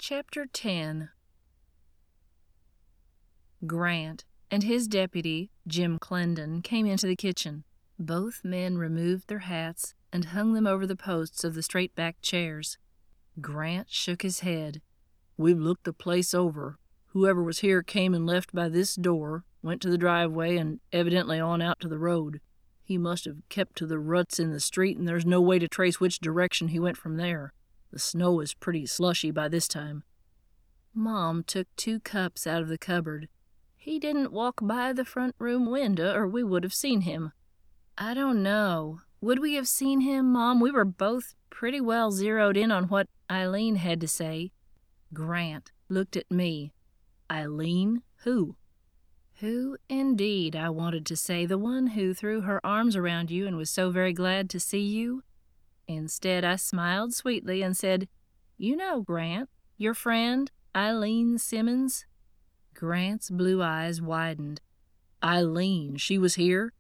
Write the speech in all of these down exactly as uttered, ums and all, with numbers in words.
Chapter ten. Grant and his deputy, Jim Clendon, came into the kitchen. Both men removed their hats and hung them over the posts of the straight-backed chairs. Grant shook his head. "We've looked the place over. Whoever was here came and left by this door, went to the driveway, and evidently on out to the road. He must have kept to the ruts in the street, and there's no way to trace which direction he went from there. The snow is pretty slushy by this time." Mom took two cups out of the cupboard. "He didn't walk by the front room window, or we would have seen him." "I don't know. Would we have seen him, Mom? We were both pretty well zeroed in on what Eileen had to say." Grant looked at me. "Eileen? Who?" "Who, indeed," I wanted to say. "The one who threw her arms around you and was so very glad to see you?" Instead, I smiled sweetly and said, "You know, Grant, your friend, Eileen Simmons." Grant's blue eyes widened. "Eileen? She was here?"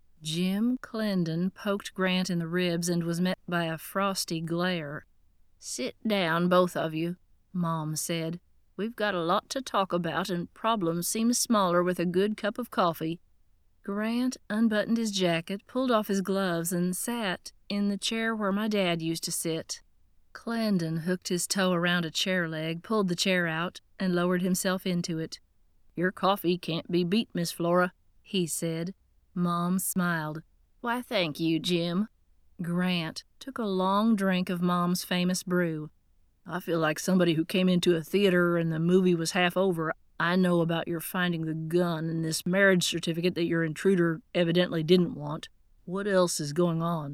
Jim Clendon poked Grant in the ribs and was met by a frosty glare. "Sit down, both of you," Mom said. "We've got a lot to talk about, and problems seem smaller with a good cup of coffee." Grant unbuttoned his jacket, pulled off his gloves, and sat in the chair where my dad used to sit. Clendon hooked his toe around a chair leg, pulled the chair out, and lowered himself into it. "Your coffee can't be beat, Miss Flora," he said. Mom smiled. "Why, thank you, Jim." Grant took a long drink of Mom's famous brew. "I feel like somebody who came into a theater and the movie was half over. I know about your finding the gun and this marriage certificate that your intruder evidently didn't want. What else is going on?"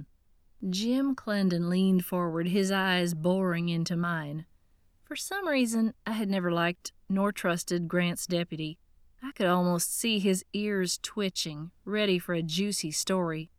Jim Clendon leaned forward, his eyes boring into mine. For some reason, I had never liked nor trusted Grant's deputy. I could almost see his ears twitching, ready for a juicy story.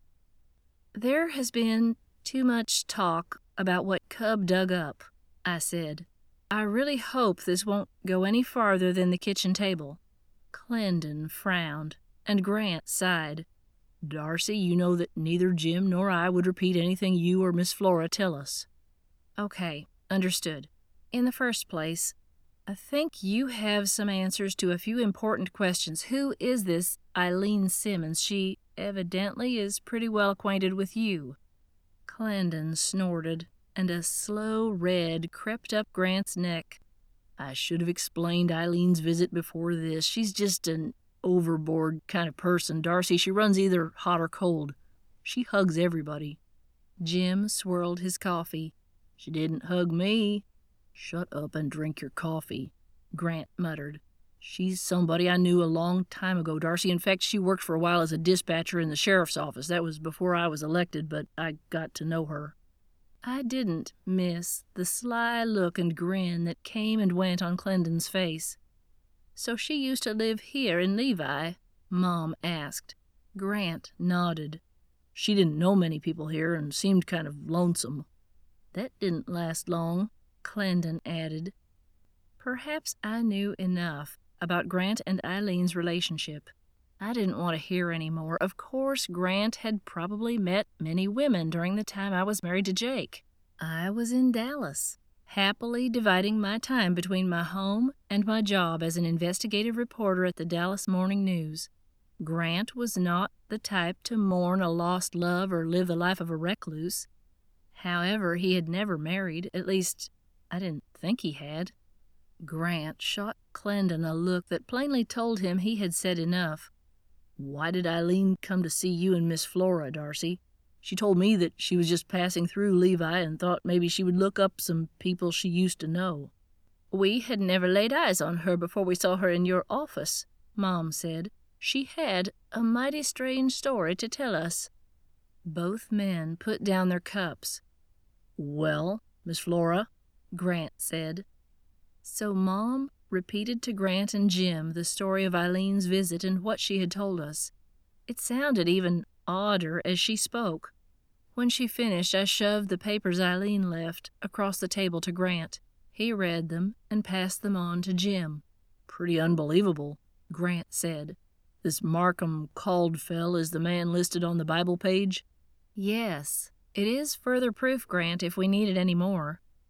"There has been too much talk about what Cub dug up," I said. "I really hope this won't go any farther than the kitchen table." Clendon frowned, and Grant sighed. "Darcy, you know that neither Jim nor I would repeat anything you or Miss Flora tell us." "Okay, understood. In the first place, I think you have some answers to a few important questions. Who is this Eileen Simmons? She evidently is pretty well acquainted with you." Clendon snorted, and a slow red crept up Grant's neck. "I should have explained Eileen's visit before this. She's just an overboard kind of person, Darcy. She runs either hot or cold. She hugs everybody." Jim swirled his coffee. "She didn't hug me." "Shut up and drink your coffee," Grant muttered. "She's somebody I knew a long time ago, Darcy. In fact, she worked for a while as a dispatcher in the sheriff's office. That was before I was elected, but I got to know her." I didn't miss the sly look and grin that came and went on Clendon's face. "So she used to live here in Levi?" Mom asked. Grant nodded. "She didn't know many people here and seemed kind of lonesome." "That didn't last long," Clendon added. Perhaps I knew enough about Grant and Eileen's relationship. I didn't want to hear any more. Of course, Grant had probably met many women during the time I was married to Jake. I was in Dallas, happily dividing my time between my home and my job as an investigative reporter at the Dallas Morning News. Grant was not the type to mourn a lost love or live the life of a recluse. However, he had never married, at least I didn't think he had. Grant shot Clendon a look that plainly told him he had said enough. "Why did Eileen come to see you and Miss Flora, Darcy? She told me that she was just passing through Levi and thought maybe she would look up some people she used to know." "We had never laid eyes on her before we saw her in your office," Mom said. "She had a mighty strange story to tell us." Both men put down their cups. "Well, Miss Flora?" Grant said. So Mom repeated to Grant and Jim the story of Eileen's visit and what she had told us. It sounded even odder as she spoke. When she finished, I shoved the papers Eileen left across the table to Grant. He read them and passed them on to Jim. "Pretty unbelievable," Grant said. "This Markham Caldwell is the man listed on the Bible page?" "Yes. It is further proof, Grant, if we needed any more."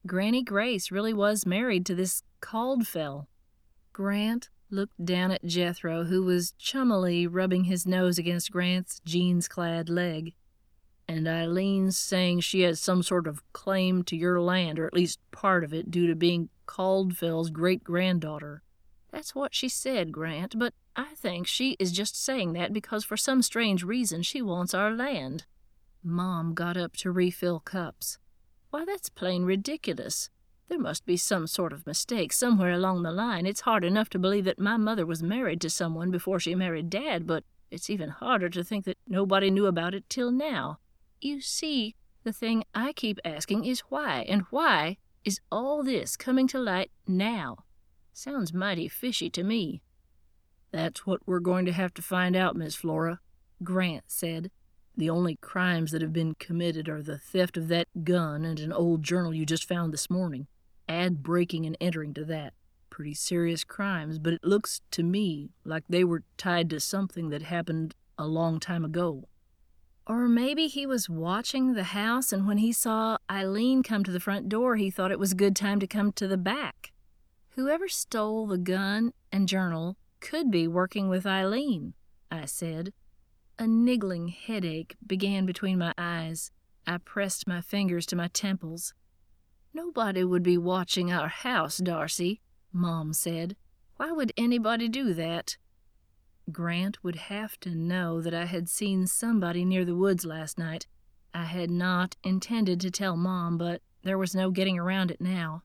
Granny Grace really was married to this Caldfell. Grant looked down at Jethro, who was chummily rubbing his nose against Grant's jeans-clad leg. And Eileen's saying she has some sort of claim to your land, or at least part of it, due to being Caldfell's great-granddaughter. That's what she said, Grant, but I think she is just saying that because for some strange reason she wants our land. Mom got up to refill cups. Why, that's plain ridiculous. There must be some sort of mistake somewhere along the line. It's hard enough to believe that my mother was married to someone before she married Dad, but it's even harder to think that nobody knew about it till now. You see, the thing I keep asking is why, and why is all this coming to light now? Sounds mighty fishy to me. That's what we're going to have to find out, Miss Flora, Grant said. The only crimes that have been committed are the theft of that gun and an old journal you just found this morning. Add breaking and entering to that. Pretty serious crimes, but it looks to me like they were tied to something that happened a long time ago. Or maybe he was watching the house, and when he saw Eileen come to the front door, he thought it was a good time to come to the back. Whoever stole the gun and journal could be working with Eileen, I said. A niggling headache began between my eyes. I pressed my fingers to my temples. Nobody would be watching our house, Darcy, Mom said. Why would anybody do that? Grant would have to know that I had seen somebody near the woods last night. I had not intended to tell Mom, but there was no getting around it now.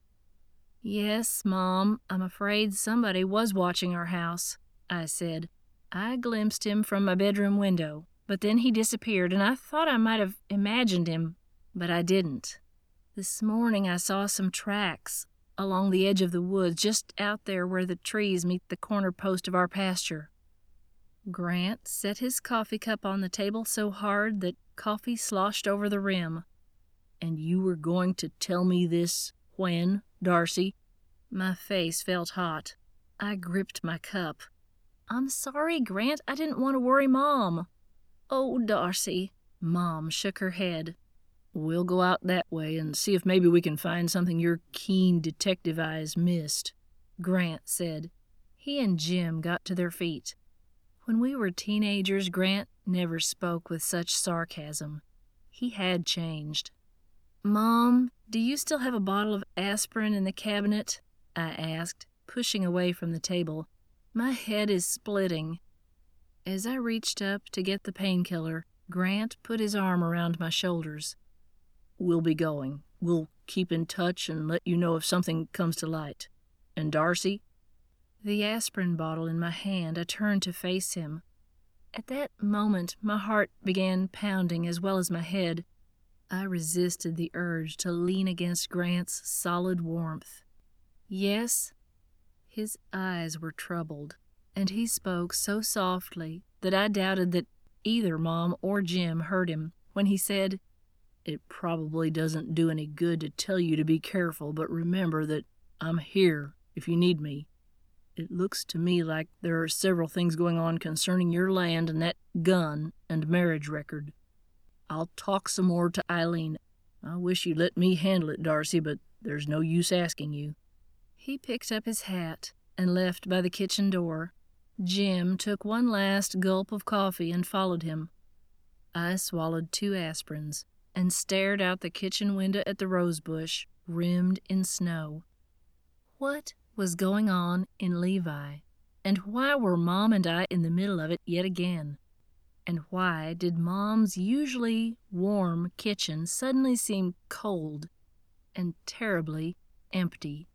Yes, Mom, I'm afraid somebody was watching our house, I said. I glimpsed him from my bedroom window, but then he disappeared, and I thought I might have imagined him, but I didn't. This morning I saw some tracks along the edge of the woods, just out there where the trees meet the corner post of our pasture. Grant set his coffee cup on the table so hard that coffee sloshed over the rim. And you were going to tell me this when, Darcy? My face felt hot. I gripped my cup. I'm sorry, Grant. I didn't want to worry Mom. Oh, Darcy. Mom shook her head. We'll go out that way and see if maybe we can find something your keen detective eyes missed, Grant said. He and Jim got to their feet. When we were teenagers, Grant never spoke with such sarcasm. He had changed. Mom, do you still have a bottle of aspirin in the cabinet? I asked, pushing away from the table. My head is splitting. As I reached up to get the painkiller, Grant put his arm around my shoulders. We'll be going. We'll keep in touch and let you know if something comes to light. And Darcy? The aspirin bottle in my hand, I turned to face him. At that moment, my heart began pounding as well as my head. I resisted the urge to lean against Grant's solid warmth. Yes, his eyes were troubled, and he spoke so softly that I doubted that either Mom or Jim heard him when he said, It probably doesn't do any good to tell you to be careful, but remember that I'm here if you need me. It looks to me like there are several things going on concerning your land and that gun and marriage record. I'll talk some more to Eileen. I wish you'd let me handle it, Darcy, but there's no use asking you. He picked up his hat and left by the kitchen door. Jim took one last gulp of coffee and followed him. I swallowed two aspirins and stared out the kitchen window at the rosebush, rimmed in snow. What was going on in Levi? And why were Mom and I in the middle of it yet again? And why did Mom's usually warm kitchen suddenly seem cold and terribly empty?